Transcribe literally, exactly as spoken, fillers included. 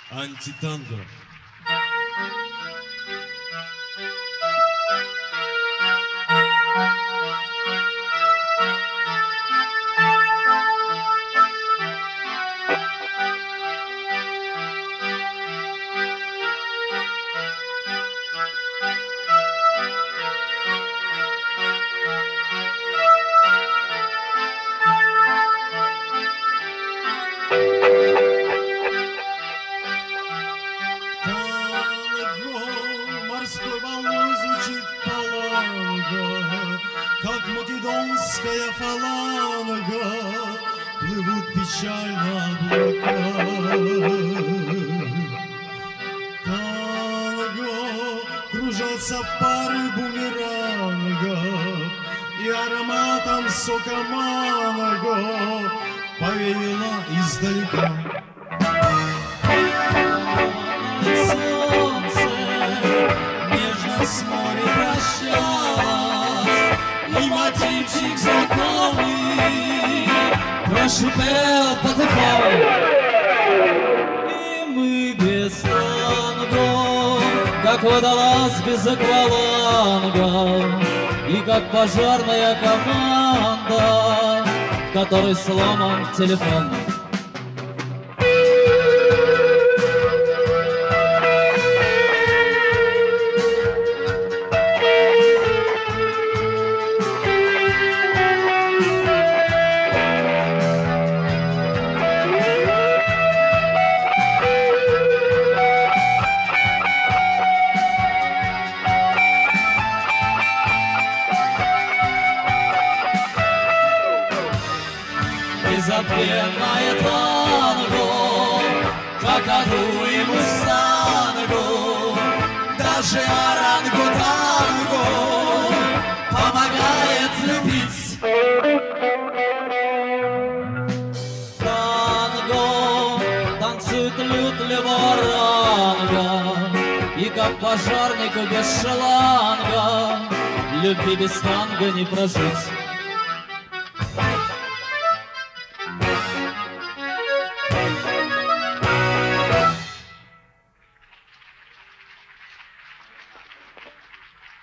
Антитанго. Морской волной звучит паланга, как македонская фаланга, плывут печально облака. Танго, кружатся пары бумеранга, и ароматом сока манго повеяло издалека. С моря прощалась, и мотивчик знакомый прошипел по-тыфу. И мы без танго, как водолаз без акваланга, и как пожарная команда, в которой сломан телефон. Безответное танго, какаду и мустангу, даже орангутангу помогает любить. Танго танцует лют леворанга, и как пожарнику без шланга любви без танго не прожить.